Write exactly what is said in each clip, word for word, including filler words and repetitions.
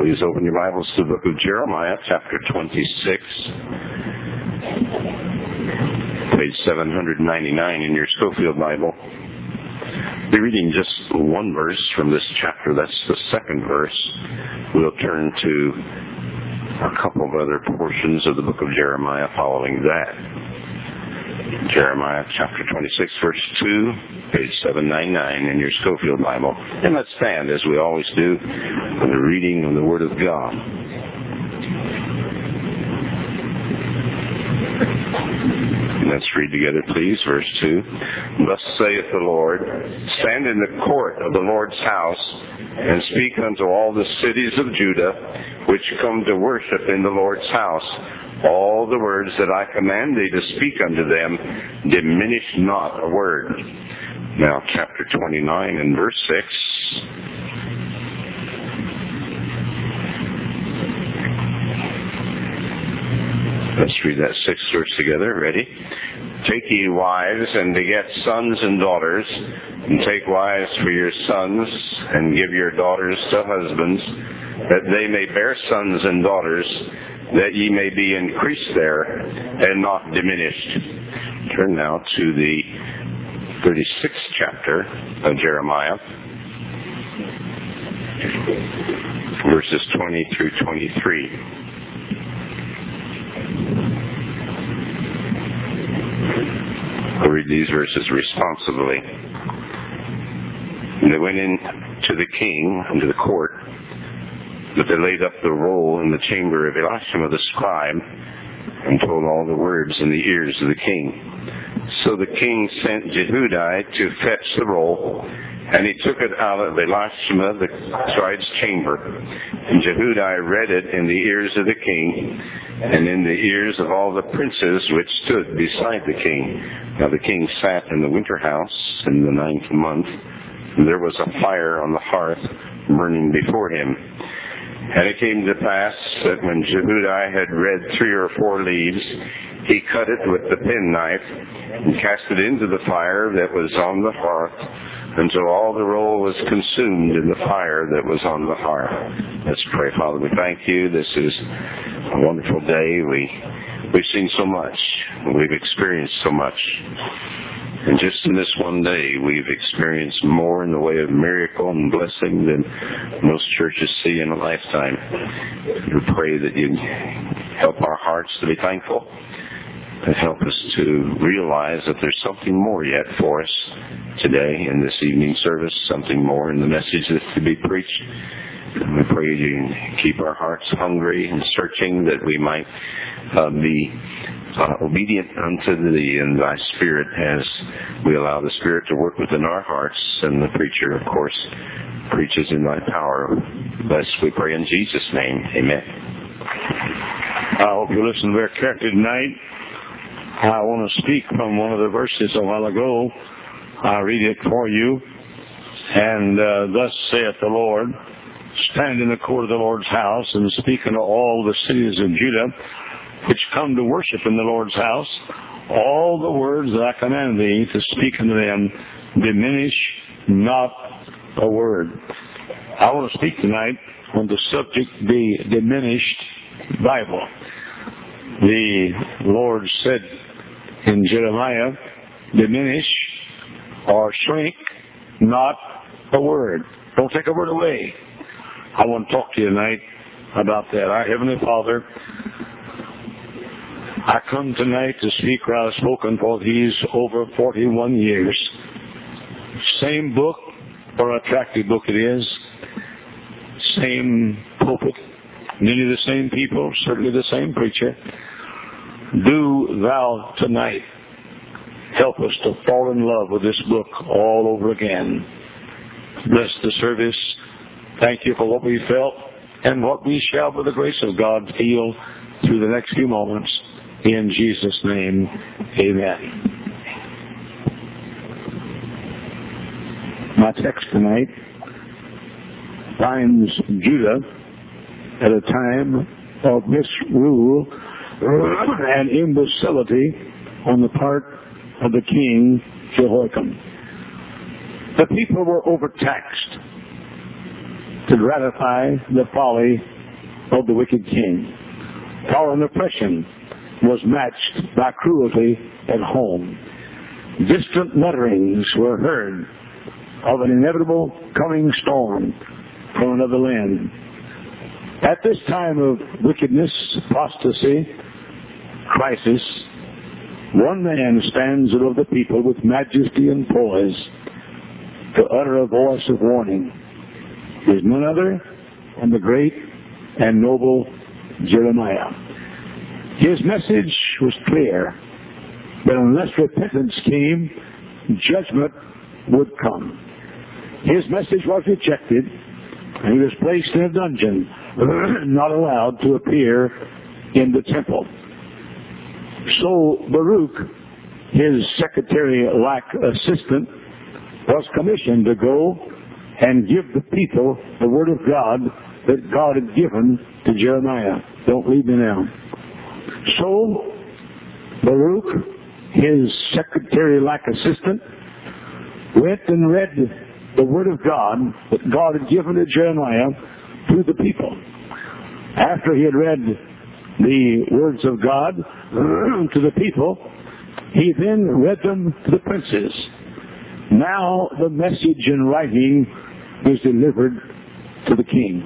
Please open your Bibles to the book of Jeremiah, chapter twenty-six, page seven ninety-nine in your Schofield Bible. We'll be reading just one verse from this chapter. That's the second verse. We'll turn to a couple of other portions of the book of Jeremiah following that. Jeremiah chapter twenty-six, verse two, page seven ninety-nine in your Schofield Bible. And let's stand, as we always do, for the reading of the Word of God. Let's read together, please, verse two. Thus saith the Lord, stand in the court of the Lord's house, and speak unto all the cities of Judah, which come to worship in the Lord's house, all the words that I command thee to speak unto them, diminish not a word. Now, chapter twenty-nine and verse six. Let's read that sixth verse together. Ready? Take ye wives, and beget sons and daughters, and take wives for your sons, and give your daughters to husbands, that they may bear sons and daughters, that ye may be increased there, and not diminished. Turn now to the thirty-sixth chapter of Jeremiah, verses twenty through twenty-three. I'll read these verses responsibly. And they went in to the king, into the court, but they laid up the roll in the chamber of Elishama the scribe, and told all the words in the ears of the king. So the king sent Jehudi to fetch the roll, and he took it out of Elishama the scribe's chamber. And Jehudi read it in the ears of the king, and in the ears of all the princes which stood beside the king. Now the king sat in the winter house in the ninth month, and there was a fire on the hearth burning before him. And it came to pass that when Jehudi had read three or four leaves, he cut it with the penknife and cast it into the fire that was on the hearth, until all the roll was consumed in the fire that was on the hearth. Let's pray. Father, we thank you. This is a wonderful day. We, we've seen so much. We've experienced so much. And just in this one day, we've experienced more in the way of miracle and blessing than most churches see in a lifetime. We pray that you help our hearts to be thankful, and help us to realize that there's something more yet for us today in this evening service, something more in the message that's to be preached. And we pray you keep our hearts hungry and searching, that we might uh, be Uh, obedient unto thee and thy Spirit, as we allow the Spirit to work within our hearts, and the preacher, of course, preaches in thy power. Bless, we pray in Jesus' name. Amen. I hope you listen very carefully tonight. I want to speak from one of the verses a while ago. I'll read it for you. And uh, thus saith the Lord, stand in the court of the Lord's house, and speak unto all the cities of Judah, which come to worship in the Lord's house, all the words that I command thee to speak unto them, diminish not a word. I want to speak tonight on the subject, the diminished Bible. The Lord said in Jeremiah, diminish or shrink not a word. Don't take a word away. I want to talk to you tonight about that. Our Heavenly Father, I come tonight to speak where I've spoken for these over forty-one years. Same book, or attractive book it is. Same pulpit, many of the same people, certainly the same preacher. Do thou tonight help us to fall in love with this book all over again. Bless the service. Thank you for what we felt and what we shall, by the grace of God, feel through the next few moments. In Jesus' name, amen. My text tonight finds Judah at a time of misrule and imbecility on the part of the king Jehoiakim. The people were overtaxed to gratify the folly of the wicked king. Power and oppression was matched by cruelty at home. Distant mutterings were heard of an inevitable coming storm from another land. At this time of wickedness, apostasy, crisis, one man stands above the people with majesty and poise to utter a voice of warning. He is none other than the great and noble Jeremiah. His message was clear, that unless repentance came, judgment would come. His message was rejected, and he was placed in a dungeon, not allowed to appear in the temple. So Baruch, his secretary-like assistant, was commissioned to go and give the people the word of God that God had given to Jeremiah. Don't leave me now. So Baruch, his secretary-like assistant, went and read the word of God that God had given to Jeremiah to the people. After he had read the words of God to the people, he then read them to the princes. Now the message in writing is delivered to the king.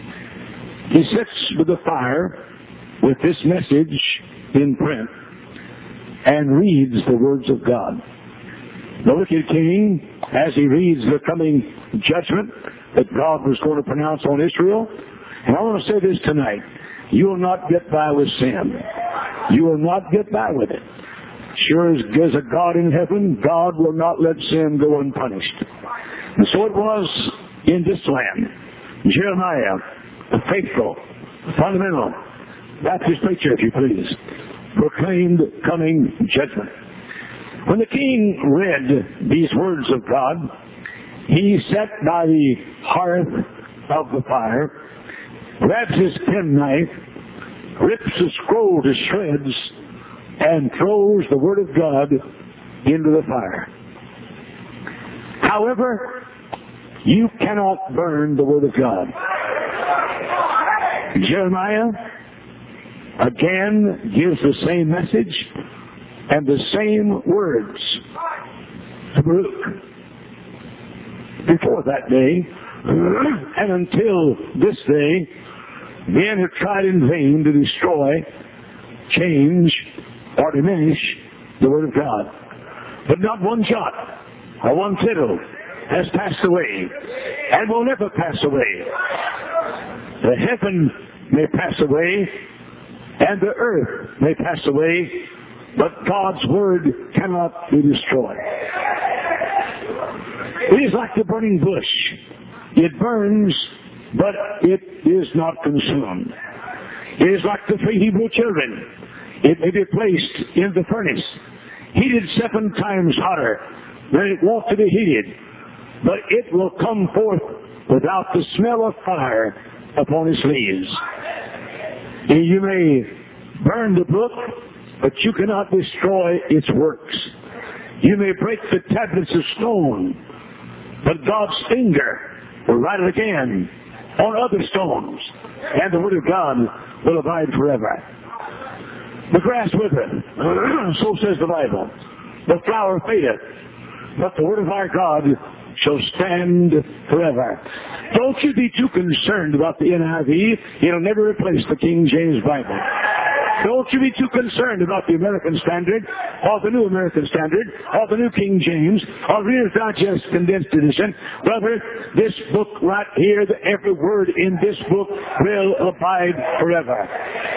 He sits with the fire with this message in print and reads the words of God. The wicked king, as he reads the coming judgment that God was going to pronounce on Israel, and I want to say this tonight, you will not get by with sin. You will not get by with it. Sure as there's a God in heaven, God will not let sin go unpunished. And so it was in this land. Jeremiah, the faithful, fundamental Baptist preacher, if you please, proclaimed coming judgment. When the king read these words of God, he sat by the hearth of the fire, grabs his penknife, rips the scroll to shreds, and throws the word of God into the fire. However, you cannot burn the word of God. Jeremiah again gives the same message and the same words to Baruch. Before that day, and until this day, men have tried in vain to destroy, change, or diminish the word of God. But not one jot or one tittle has passed away and will never pass away. The heaven may pass away and the earth may pass away, but God's word cannot be destroyed. It is like the burning bush. It burns, but it is not consumed. It is like the three Hebrew children. It may be placed in the furnace, heated seven times hotter than it wants to be heated, but it will come forth without the smell of fire upon its leaves. You may burn the book, but you cannot destroy its works. You may break the tablets of stone, but God's finger will write it again on other stones, and the word of God will abide forever. The grass withereth, so says the Bible. The flower fadeth, but the word of our God shall stand forever. Don't you be too concerned about the N I V. It'll never replace the King James Bible. Don't you be too concerned about the American Standard, or the New American Standard, or the New King James, or Reader's Digest Condensed Edition. Brother, this book right here, every word in this book will abide forever.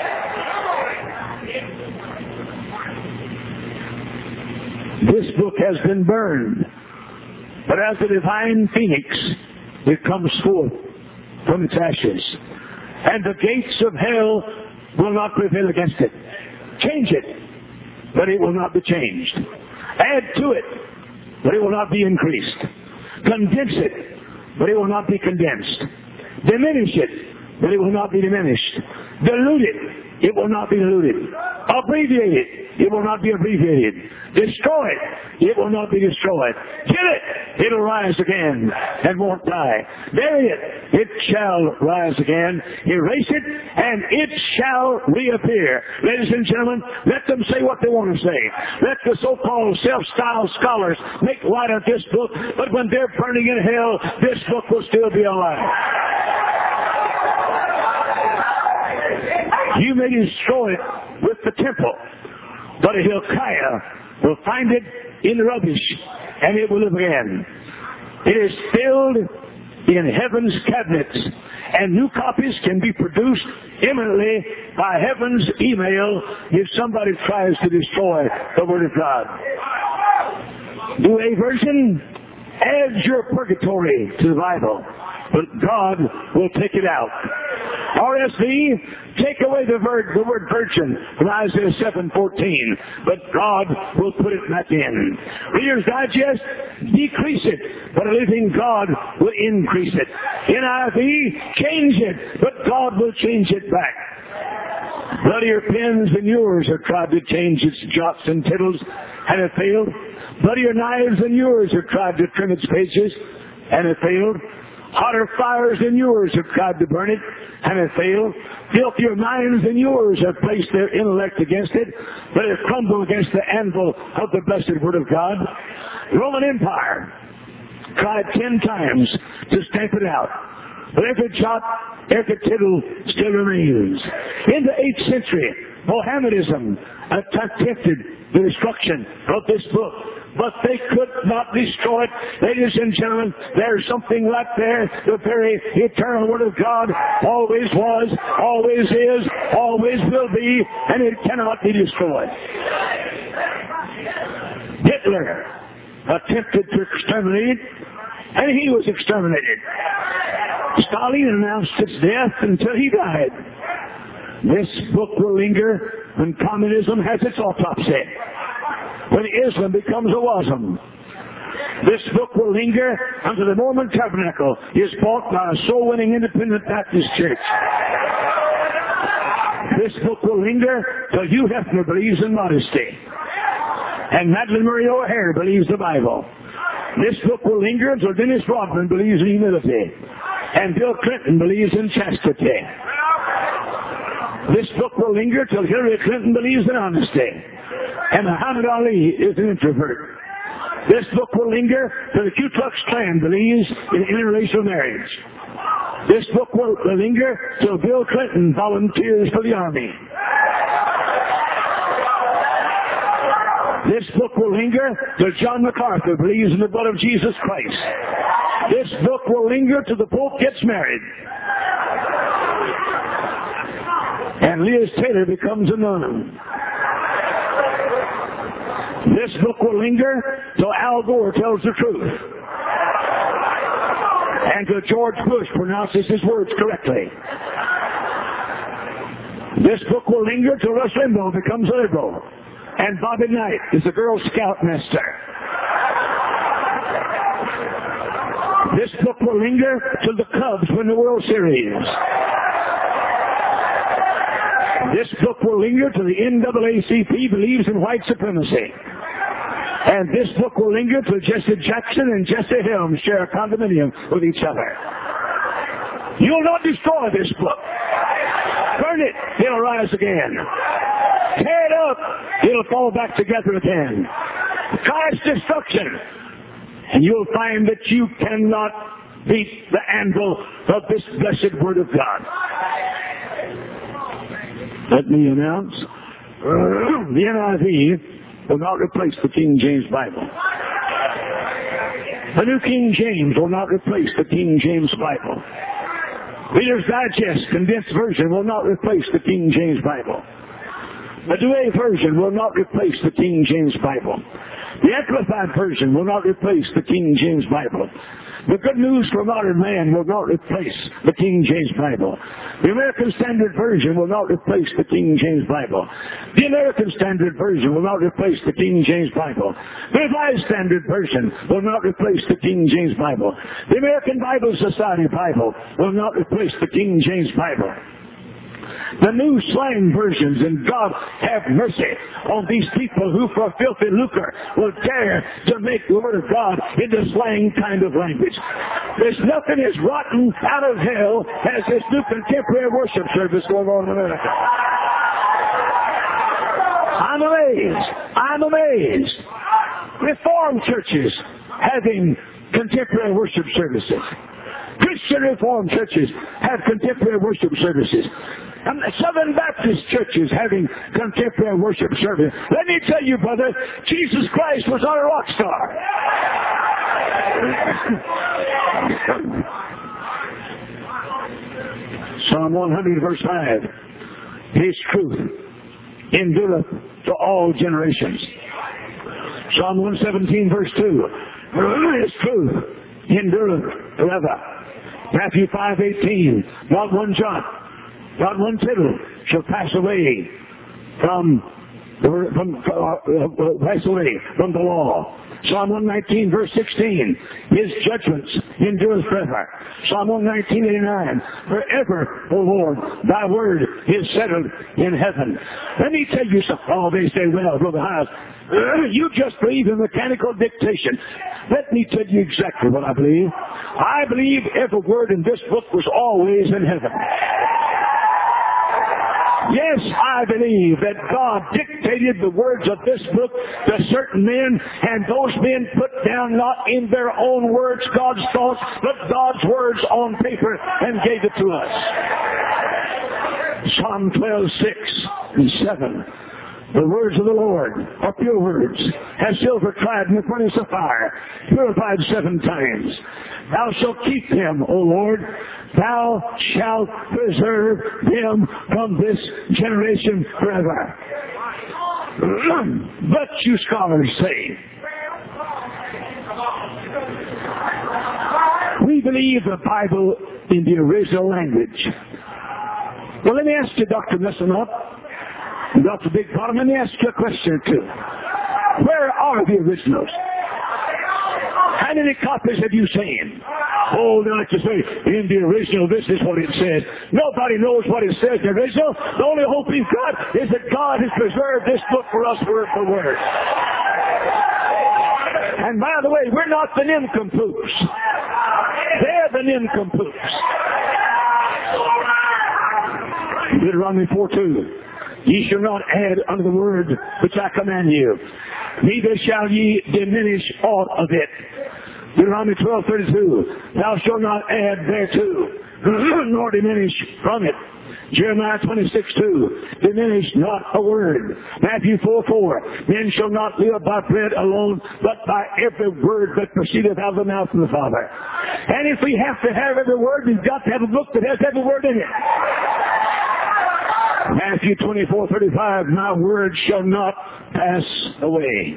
This book has been burned, but as a divine phoenix, it comes forth from its ashes. And the gates of hell will not prevail against it. Change it, but it will not be changed. Add to it, but it will not be increased. Condense it, but it will not be condensed. Diminish it, but it will not be diminished. Dilute it, it will not be diluted. Abbreviate it, It will not be abbreviated. Destroy it. It will not be destroyed. Kill it. It'll rise again and won't die. Bury it. It shall rise again. Erase it, and it shall reappear. Ladies and gentlemen, let them say what they want to say. Let the so-called self-styled scholars make light of this book, but when they're burning in hell, this book will still be alive. You may destroy it with the temple, but a Hilkiah will find it in the rubbish, and it will live again. It is filled in heaven's cabinets, and new copies can be produced imminently by heaven's email if somebody tries to destroy the Word of God. New A version adds your purgatory to the Bible, but God will take it out. R S V, take away the word, the word virgin from Isaiah seven fourteen, but God will put it back in. Reader's Digest, decrease it, but a living God will increase it. N I V, change it, but God will change it back. Bloodier pens than yours have tried to change its jots and tittles, and have failed. Bloodier knives than yours have tried to trim its pages, and have failed. Hotter fires than yours have tried to burn it, and have failed. Filthier minds than yours have placed their intellect against it, but have crumbled against the anvil of the blessed Word of God. The Roman Empire tried ten times to stamp it out, but every jot, every tittle still remains. In the eighth century, Mohammedanism attempted the destruction of this book, but they could not destroy it. Ladies and gentlemen, there's something right there. The very eternal Word of God always was, always is, always will be, and it cannot be destroyed. Hitler attempted to exterminate it, and he was exterminated. Stalin announced its death until he died. This book will linger when communism has its autopsy, when Islam becomes a wasm. This book will linger until the Mormon Tabernacle is bought by a soul-winning independent Baptist church. This book will linger till Hugh Hefner believes in modesty, and Madeleine Murray O'Hare believes the Bible. This book will linger until Dennis Rodman believes in humility, and Bill Clinton believes in chastity. This book will linger till Hillary Clinton believes in honesty, and Muhammad Ali is an introvert. This book will linger till the Ku Klux Klan believes in interracial marriage. This book will linger till Bill Clinton volunteers for the Army. This book will linger till John MacArthur believes in the blood of Jesus Christ. This book will linger till the Pope gets married, and Liz Taylor becomes a nun. This book will linger till Al Gore tells the truth, and till George Bush pronounces his words correctly. This book will linger till Rush Limbaugh becomes a liberal, and Bobby Knight is a Girl Scout master. This book will linger till the Cubs win the World Series. This book will linger till the N double A C P believes in white supremacy. And this book will linger till Jesse Jackson and Jesse Helms share a condominium with each other. You'll not destroy this book. Burn it, it'll rise again. Tear it up, it'll fall back together again. Try its destruction, and you'll find that you cannot beat the anvil of this blessed Word of God. Let me announce, the N I V will not replace the King James Bible. The New King James will not replace the King James Bible. Reader's Digest Condensed Version will not replace the King James Bible. The Douay Version will not replace the King James Bible. The Amplified Version will not replace the King James Bible. The Good News for Modern Man will not replace the King James Bible. The American Standard Version will not replace the King James Bible. The American Standard Version will not replace the King James Bible. The Revised Standard Version will not replace the King James Bible. The American Bible Society Bible will not replace the King James Bible. the new slang versions, and God have mercy on these people who for filthy lucre will dare to make the Word of God into slang kind of language. There's nothing as rotten out of hell as this new contemporary worship service going on in America. I'm amazed. I'm amazed. Reformed churches having contemporary worship services. Christian Reformed churches have contemporary worship services. And Southern Baptist churches having contemporary worship service. Let me tell you, brother, Jesus Christ was not a rock star. Psalm one hundred verse five. His truth endureth to all generations. Psalm one seventeen verse two. His truth endureth forever. Matthew five eighteen. Not one jot, not one tittle shall pass away from from uh, pass away from the law. Psalm one nineteen verse sixteen. His judgments endureth forever. Psalm one nineteen eighty-nine. Forever, O Lord, thy word is settled in heaven. Let me tell you something. Oh, they say, well, Brother Hyles, you just believe in mechanical dictation. Let me tell you exactly what I believe. I believe every word in this book was always in heaven. Yes, I believe that God dictated the words of this book to certain men, and those men put down not in their own words God's thoughts, but God's words on paper and gave it to us. Psalm twelve six and seven. The words of the Lord are pure words, as silver tried in the furnace of fire, purified seven times. Thou shalt keep them, O Lord. Thou shalt preserve them from this generation forever. But you scholars say, we believe the Bible in the original language. Well, let me ask you, Doctor Messenop, Doctor Big Bottom, let me ask you a question or two. Where are the originals? How many copies have you seen? Oh, now like you say, in the original, this is what it says. Nobody knows what it says in the original. The only hope we've got is that God has preserved this book for us word for word. And by the way, we're not the nincompoops. They're the nincompoops. Deuteronomy four two. Ye shall not add unto the word which I command you, neither shall ye diminish aught of it. Deuteronomy twelve thirty-two. Thou shalt not add thereto, nor diminish from it. Jeremiah twenty-six two. Diminish not a word. Matthew four four. Men shall not live by bread alone, but by every word that proceedeth out of the mouth of the Father. And if we have to have every word, we've got to have a book that has every word in it. Matthew twenty-four thirty-five, my word shall not pass away.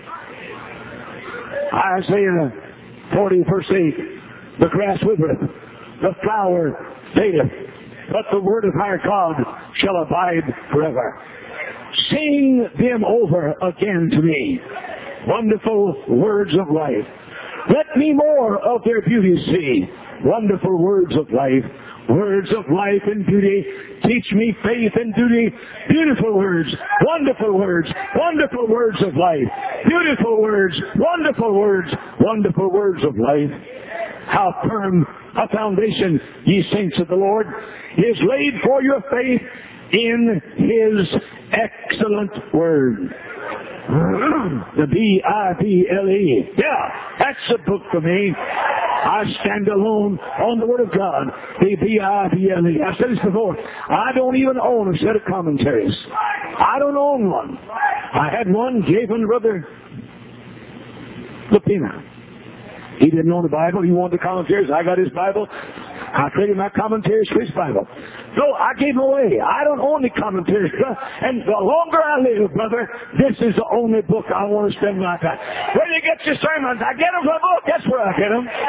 Isaiah forty verse eight, the grass withereth, the flower fadeth, but the word of our God shall abide forever. Sing them over again to me, wonderful words of life. Let me more of their beauty see, wonderful words of life. Words of life and beauty, teach me faith and duty. Beautiful words, wonderful words, wonderful words of life. Beautiful words, wonderful words, wonderful words of life. How firm a foundation, ye saints of the Lord, is laid for your faith in His excellent word. The B I B L E. Yeah, that's a book for me. I stand alone on the Word of God. The B I B L E. I've said this before. I don't even own a set of commentaries. I don't own one. I had one, gave one to Brother Lapina. He didn't own the Bible. He wanted the commentaries. I got his Bible. I traded my commentaries for his Bible. So I gave them away. I don't own the commentaries. And the longer I live, brother, this is the only book I want to spend my time. Where do you get your sermons? I get them from a book. That's where I get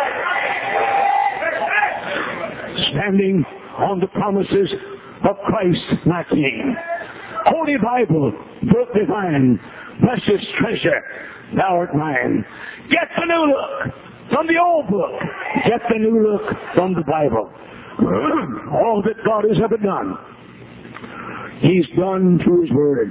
them. Standing on the promises of Christ, my King. Holy Bible, book divine, precious treasure, thou art mine. Get the new look from the old book. Get the new look from the Bible. All that God has ever done He's done through His Word.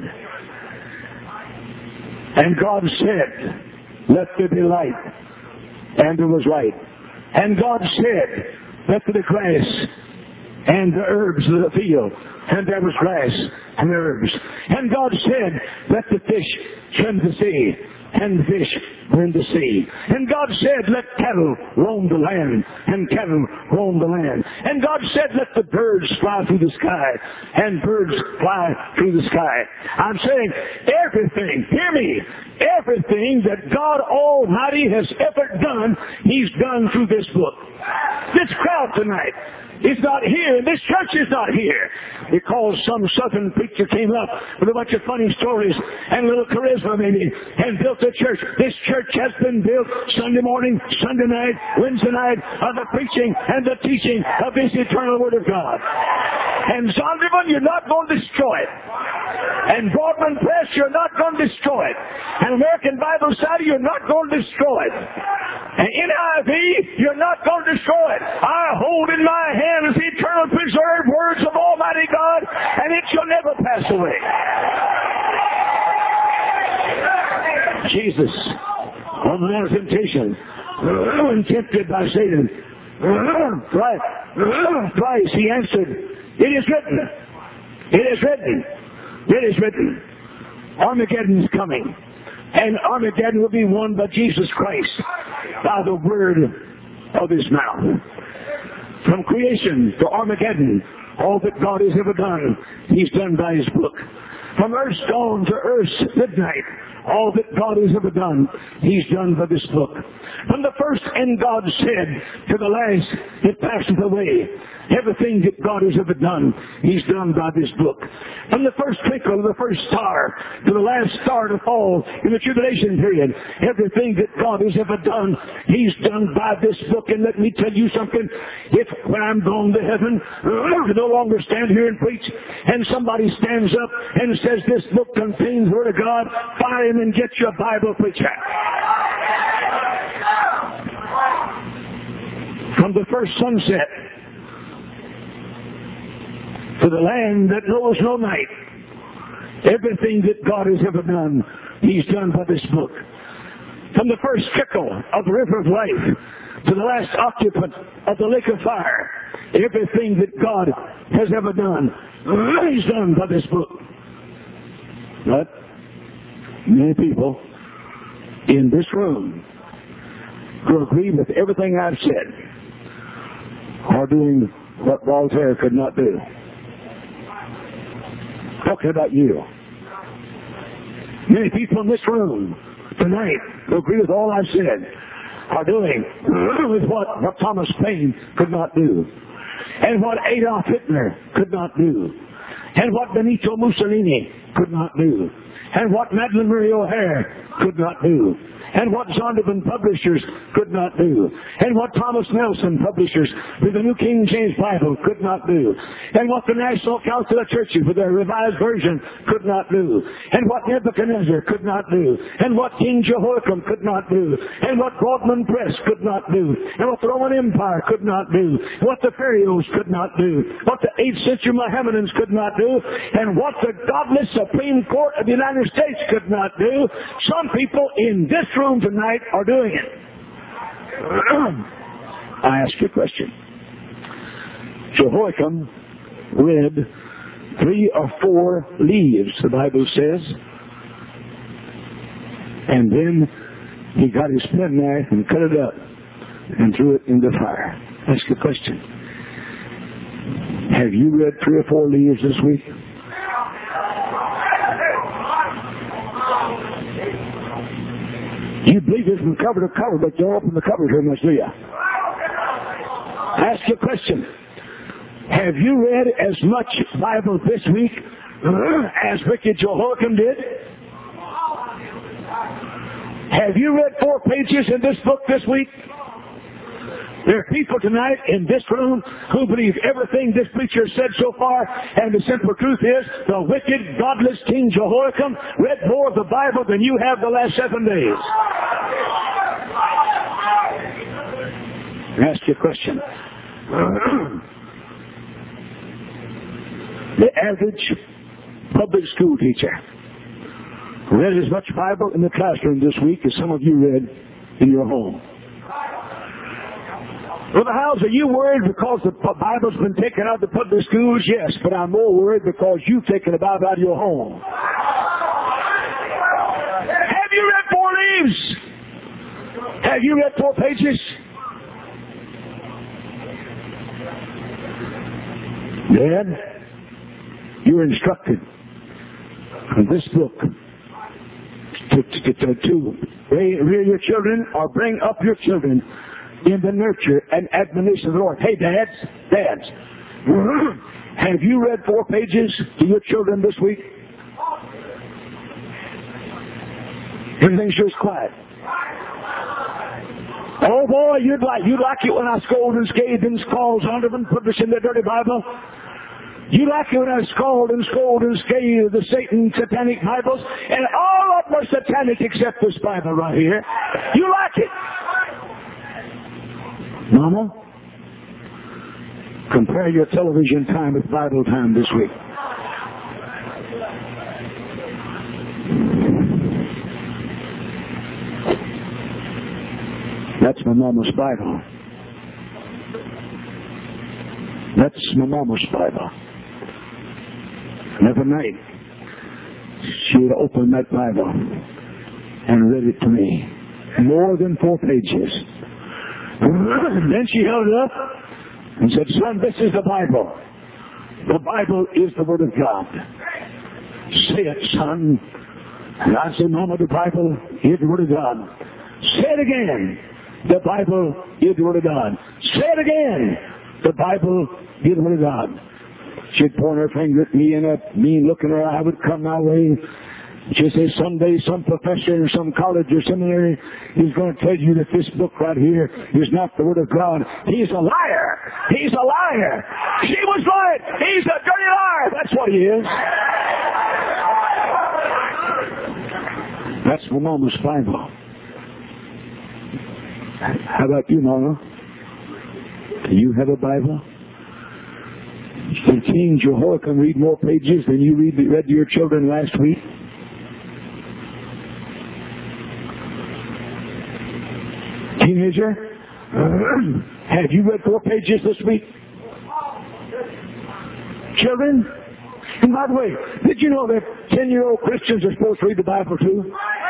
And God said, let there be light. And there was light. And God said, let there be grass and the herbs of the field. And there was grass and herbs. And God said, let the fish swim the sea. And the fish were in the sea. And God said, let cattle roam the land. And cattle roam the land. And God said, let the birds fly through the sky. And birds fly through the sky. I'm saying everything, hear me, everything that God Almighty has ever done, He's done through this book. This crowd tonight is not here, and this church is not here because some southern preacher came up with a bunch of funny stories and a little charisma maybe and built a church. This church has been built Sunday morning, Sunday night, Wednesday night on the preaching and the teaching of this eternal Word of God. And Zondervan, you're not going to destroy it. And Broadman Press, you're not going to destroy it. And American Bible Society, you're not going to destroy it. And N I V, you're not going to destroy it. I hold in my hand the eternal preserved words of Almighty God, and it shall never pass away. Jesus, on the Mount of Temptation, when tempted by Satan, twice He answered, it is written, it is written, it is written. Armageddon is coming. And Armageddon will be won by Jesus Christ by the word of His mouth. From creation to Armageddon, all that God has ever done, He's done by His book. From earth's dawn to earth's midnight, all that God has ever done, He's done by this book. From the first and God said to the last, it passeth away. Everything that God has ever done, He's done by this book. From the first twinkle of the first star to the last star to fall in the tribulation period, everything that God has ever done, He's done by this book. And let me tell you something, if when I'm gone to heaven, I no longer stand here and preach, and somebody stands up and says this book contains the Word of God, fire him and get your Bible, preacher. From the first sunset to the land that knows no night, everything that God has ever done, He's done by this book. From the first trickle of the river of life to the last occupant of the lake of fire, everything that God has ever done, He's done by this book. But many people in this room who agree with everything I've said are doing what Voltaire could not do. Talking about you. Many people in this room tonight who agree with all I've said are doing with what, what Thomas Paine could not do, and what Adolf Hitler could not do, and what Benito Mussolini could not do, and what Madeleine Murray O'Hare could not do, and what Zondervan Publishers could not do, and what Thomas Nelson Publishers with the New King James Bible could not do, and what the National Council of Churches with their Revised Version could not do, and what Nebuchadnezzar could not do, and what King Jehoiakim could not do, and what Broadman Press could not do, and what the Roman Empire could not do, what the Pharaohs could not do, what the eighth century Mohammedans could not do, and what the godless Supreme Court of the United States could not do. Some people in this room tonight are doing it. I ask you a question. Jehoiakim read three or four leaves, the Bible says, and then he got his penknife and cut it up and threw it in the fire. I ask you a question. Have you read three or four leaves this week? You believe it from cover to cover, but you don't open the covers very much, do you? I ask you a question. Have you read as much Bible this week as wicked Jehoiakim did? Have you read four pages in this book this week? There are people tonight in this room who believe everything this preacher said so far, and the simple truth is the wicked, godless King Jehoiakim read more of the Bible than you have the last seven days. I ask you a question. The average public school teacher read as much Bible in the classroom this week as some of you read in your home. Brother Howes, are you worried because the Bible's been taken out of the public schools? Yes, but I'm more worried because you've taken the Bible out of your home. Have you read four leaves? Have you read four pages? Dad, you're instructed from this book to, to, to, to rear your children or bring up your children in the nurture and admonition of the Lord. Hey, dads, dads, have you read four pages to your children this week? Everything's just quiet. Oh boy, you'd like you'd like it when I scold and scathe and scold under them, put this in their dirty Bible. You like it when I scold and scold and scathe the Satan satanic Bibles, and all of them are satanic except this Bible right here. You like it. Mama, compare your television time with Bible time this week. That's my mama's Bible. That's my mama's Bible. And every night, she would open that Bible and read it to me. More than four pages. Then she held it up and said, son, this is the Bible. The Bible is the Word of God. Say it, son. And I said, Mama, the Bible is the Word of God. Say it again. The Bible is the Word of God. Say it again. The Bible is the Word of God. She'd point her finger at me, and a mean look in her eye would come my way. She'd say, someday some professor in some college or seminary is going to tell you that this book right here is not the Word of God. He's a liar. He's a liar. She was right. He's a dirty liar. That's what he is. That's my mama's Bible. How about you, Mama? Do you have a Bible? Can King Jehoiakim read more pages than you read, read to your children last week? Teenager, have you read four pages this week? Children? And by the way, did you know that ten-year-old Christians are supposed to read the Bible too?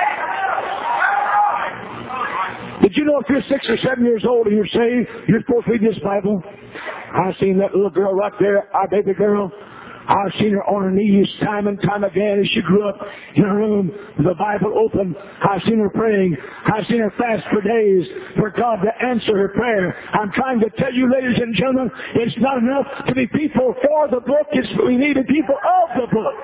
Did you know if you're six or seven years old and you're saved, you're supposed to read this Bible? I've seen that little girl right there, our baby girl. I've seen her on her knees time and time again as she grew up in her room with the Bible open. I've seen her praying. I've seen her fast for days for God to answer her prayer. I'm trying to tell you, ladies and gentlemen, it's not enough to be people for the book. It's we need to be people of the book.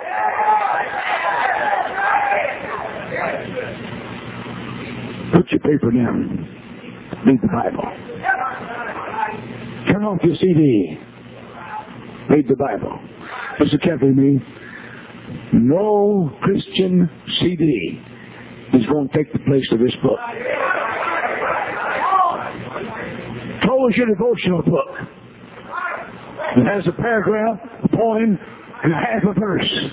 Put your paper down. Read the Bible. Turn off your C D. Read the Bible. Listen carefully to me. No Christian C D is going to take the place of this book. Close your devotional book. It has a paragraph, a poem, and a half a verse.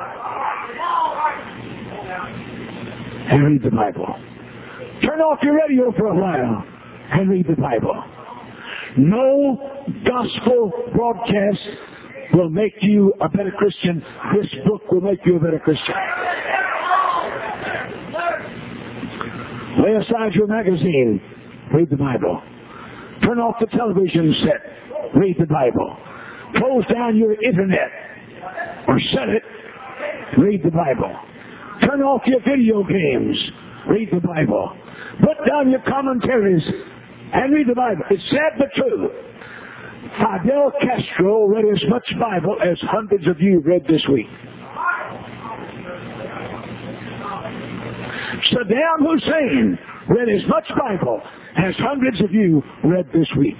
And read the Bible. Turn off your radio for a while and read the Bible. No gospel broadcast will make you a better Christian. This book will make you a better Christian. Lay aside your magazine. Read the Bible. Turn off the television set. Read the Bible. Close down your internet or shut it. Read the Bible. Turn off your video games. Read the Bible. Put down your commentaries and read the Bible. It's sad but true. Fidel Castro read as much Bible as hundreds of you read this week. Saddam Hussein read as much Bible as hundreds of you read this week.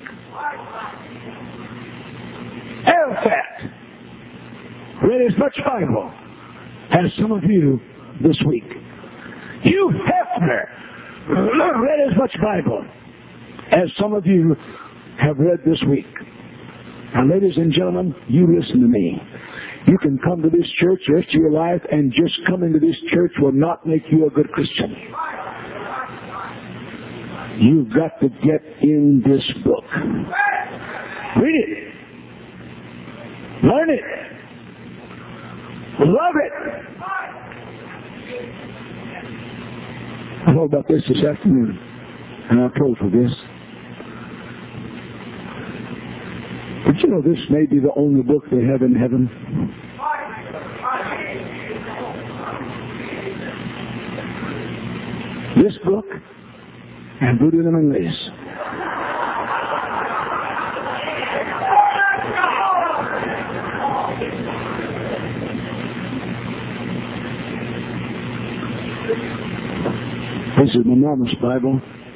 Arafat read as much Bible as some of you this week. Hugh Hefner read as much Bible as some of you have read this week. Now, ladies and gentlemen, you listen to me. You can come to this church the rest of your life, and just coming to this church will not make you a good Christian. You've got to get in this book. Read it. Learn it. Love it. I thought about this this afternoon, and I'll close with this. But you know, this may be the only book they have in heaven. This book and Buddhism and English. This is my Mormon's Bible.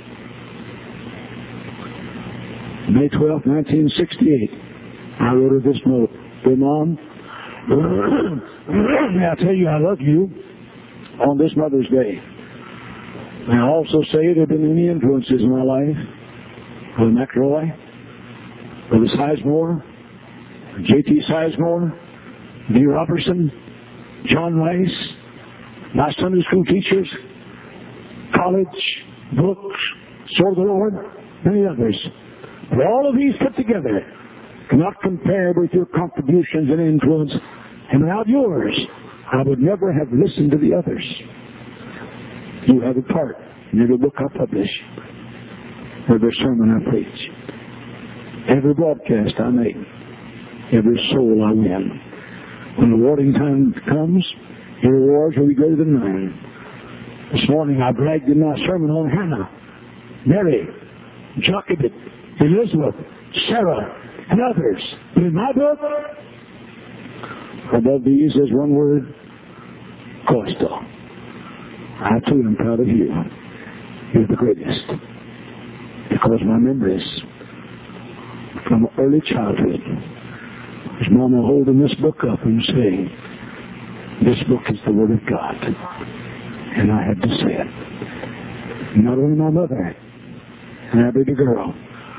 May twelfth, nineteen sixty-eight. I wrote her this note. Dear Mom, may I tell you I love you on this Mother's Day. May I also say there have been many influences in my life. Brother McElroy, Brother Sizemore, J T Sizemore, D. Robertson, John Rice, my Sunday school teachers, college, books, Sword of the Lord, many others. But all of these put together cannot compare with your contributions and influence. And without yours, I would never have listened to the others. You have a part in every book I publish, every sermon I preach, every broadcast I make, every soul I win. When the rewarding time comes, your rewards will be greater than mine. This morning I bragged in my sermon on Hannah, Mary, Jochebed, Elizabeth, Sarah, and others. But in my book, above these is one word, Costo. I too am proud of you. You're the greatest. Because my memories from early childhood is Mama holding this book up and saying, this book is the Word of God. And I had to say it. Not only my mother and our baby girl,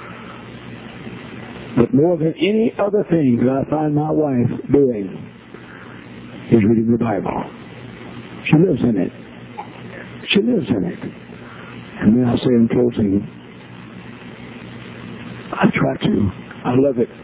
but more than any other thing that I find my wife doing is reading the Bible. She lives in it. She lives in it. And then I say in closing, I try to. I love it.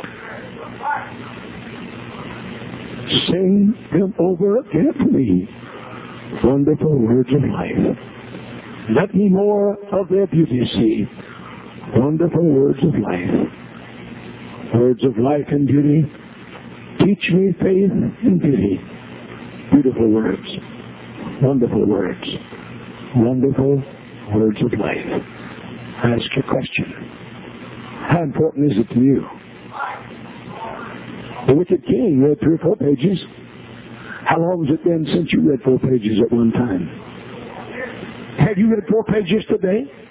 Sing them over again for me. Wonderful words of life. Let me more of their beauty see. Wonderful words of life. Words of life and beauty. Teach me faith and beauty. Beautiful words. Wonderful words. Wonderful words of life. I ask you a question. How important is it to you? The wicked king read three or four pages. How long has it been since you read four pages at one time? Have you read four pages today?